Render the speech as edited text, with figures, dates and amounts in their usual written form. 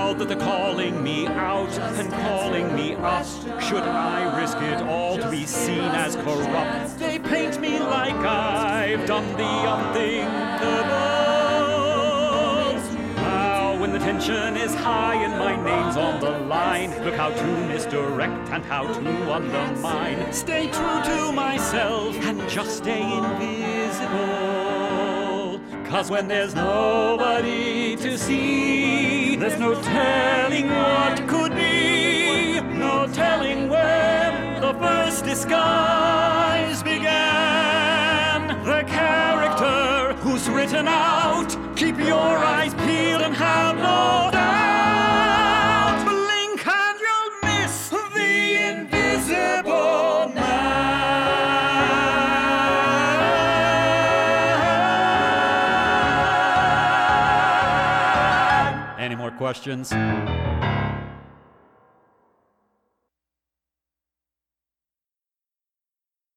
proud that they're calling me out and calling me up. Should I risk it all to be seen as corrupt? They paint me like I've done the unthinkable. Now when the tension is high and my name's on the line, look how to misdirect and how to undermine. Stay true to myself and just stay invisible. 'Cause when there's nobody to see, there's no telling what could be. No telling when the first disguise began. The character who's written out, keep your eyes peeled and have no doubt. Blink and you'll miss the invisible man. Any more questions?